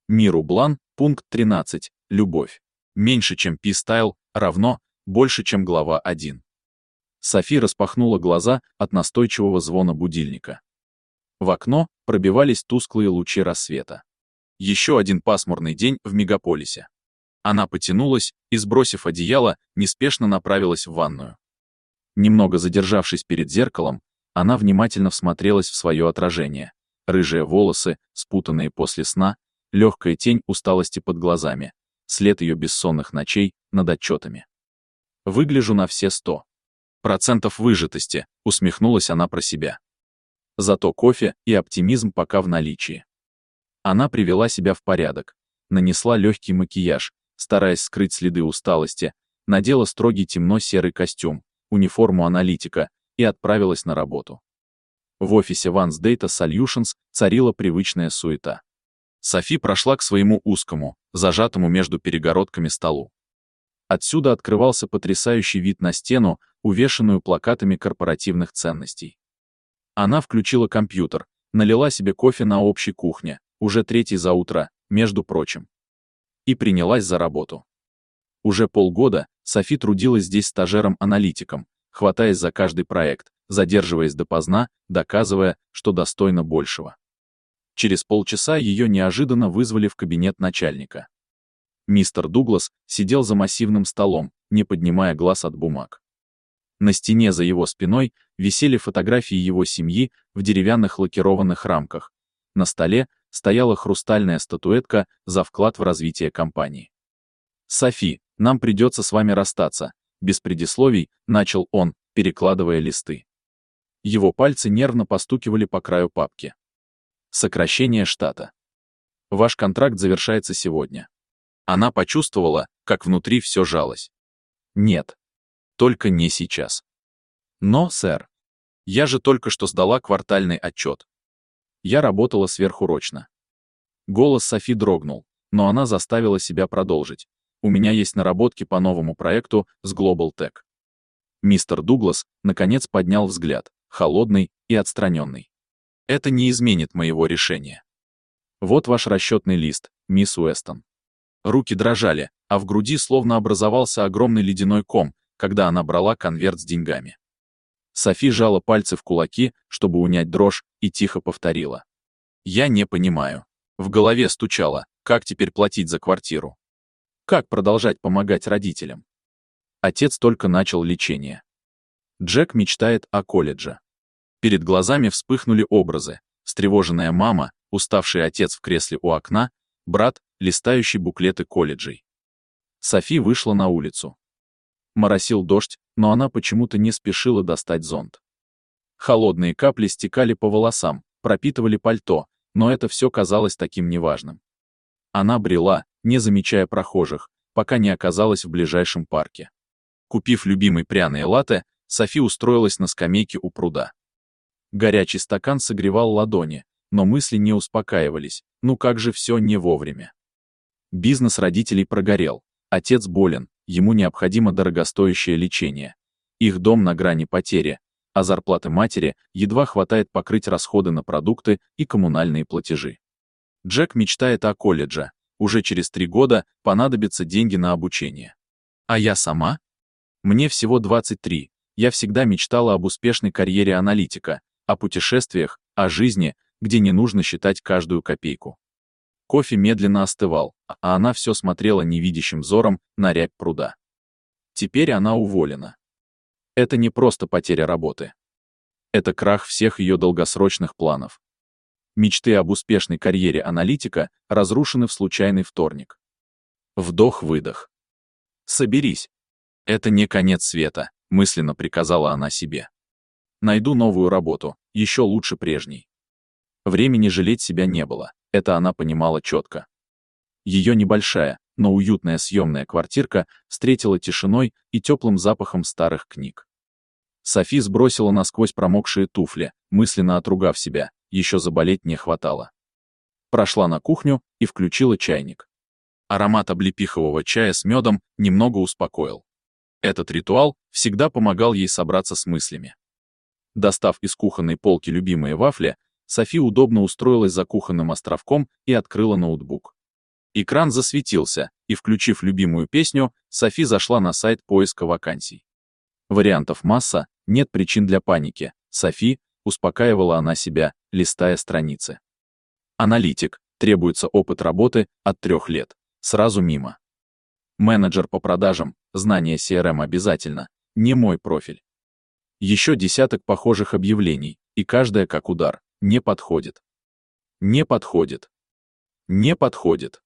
Миру Блан, пункт 13. Любовь. Меньше, чем P-стайл, равно больше, чем глава 1. Софи распахнула глаза от настойчивого звона будильника. В окно пробивались тусклые лучи рассвета. Еще один пасмурный день в мегаполисе. Она потянулась и, сбросив одеяло, неспешно направилась в ванную. Немного задержавшись перед зеркалом, она внимательно всмотрелась в свое отражение. Рыжие волосы, спутанные после сна, легкая тень усталости под глазами, след ее бессонных ночей над отчетами. «Выгляжу на все 100% выжатости», — усмехнулась она про себя. Зато кофе и оптимизм пока в наличии. Она привела себя в порядок, нанесла легкий макияж, стараясь скрыть следы усталости, надела строгий темно-серый костюм, униформу аналитика и отправилась на работу. В офисе Vans Data Solutions царила привычная суета. Софи прошла к своему узкому, зажатому между перегородками столу. Отсюда открывался потрясающий вид на стену, увешанную плакатами корпоративных ценностей. Она включила компьютер, налила себе кофе на общей кухне, уже 3-й за утро, между прочим, и принялась за работу. Уже полгода Софи трудилась здесь стажером-аналитиком, хватаясь за каждый проект, задерживаясь допоздна, доказывая, что достойна большего. Через полчаса ее неожиданно вызвали в кабинет начальника. Мистер Дуглас сидел за массивным столом, не поднимая глаз от бумаг. На стене за его спиной висели фотографии его семьи в деревянных лакированных рамках. На столе стояла хрустальная статуэтка за вклад в развитие компании. «Софи, нам придется с вами расстаться», — без предисловий начал он, перекладывая листы. Его пальцы нервно постукивали по краю папки. «Сокращение штата. Ваш контракт завершается сегодня». Она почувствовала, как внутри все жалось. «Нет. Только не сейчас». «Но, сэр, я же только что сдала квартальный отчет. Я работала сверхурочно». Голос Софи дрогнул, но она заставила себя продолжить. «У меня есть наработки по новому проекту с Global Tech». Мистер Дуглас, наконец, поднял взгляд, холодный и отстраненный. «Это не изменит моего решения. Вот ваш расчетный лист, мисс Уэстон». Руки дрожали, а в груди словно образовался огромный ледяной ком, когда она брала конверт с деньгами. Софи сжала пальцы в кулаки, чтобы унять дрожь, и тихо повторила. «Я не понимаю». В голове стучало, как теперь платить за квартиру? Как продолжать помогать родителям? Отец только начал лечение. Джек мечтает о колледже. Перед глазами вспыхнули образы. Встревоженная мама, уставший отец в кресле у окна, брат, листающий буклеты колледжей. Софи вышла на улицу. Моросил дождь, но она почему-то не спешила достать зонт. Холодные капли стекали по волосам, пропитывали пальто, но это все казалось таким неважным. Она брела, не замечая прохожих, пока не оказалась в ближайшем парке. Купив любимый пряный латте, Софи устроилась на скамейке у пруда. Горячий стакан согревал ладони, но мысли не успокаивались, ну как же все не вовремя. Бизнес родителей прогорел, отец болен, ему необходимо дорогостоящее лечение. Их дом на грани потери, а зарплаты матери едва хватает покрыть расходы на продукты и коммунальные платежи. Джек мечтает о колледже, уже через 3 года понадобятся деньги на обучение. А я сама? Мне всего 23, я всегда мечтала об успешной карьере аналитика, о путешествиях, о жизни, где не нужно считать каждую копейку. Кофе медленно остывал, а она все смотрела невидящим взором на рябь пруда. Теперь она уволена. Это не просто потеря работы. Это крах всех ее долгосрочных планов. Мечты об успешной карьере аналитика разрушены в случайный вторник. Вдох-выдох. «Соберись. Это не конец света», — мысленно приказала она себе. «Найду новую работу, еще лучше прежней». Времени жалеть себя не было, это она понимала четко. Ее небольшая, но уютная съемная квартирка встретила тишиной и теплым запахом старых книг. Софи сбросила насквозь промокшие туфли, мысленно отругав себя, еще заболеть не хватало. Прошла на кухню и включила чайник. Аромат облепихового чая с медом немного успокоил. Этот ритуал всегда помогал ей собраться с мыслями. Достав из кухонной полки любимые вафли, Софи удобно устроилась за кухонным островком и открыла ноутбук. Экран засветился, и, включив любимую песню, Софи зашла на сайт поиска вакансий. Вариантов масса, нет причин для паники. Софи, успокаивала она себя, листая страницы. Аналитик, требуется опыт работы от 3 лет. Сразу мимо. Менеджер по продажам, знание CRM обязательно, не мой профиль. Еще десяток похожих объявлений, и каждая как удар, не подходит. Не подходит. Не подходит.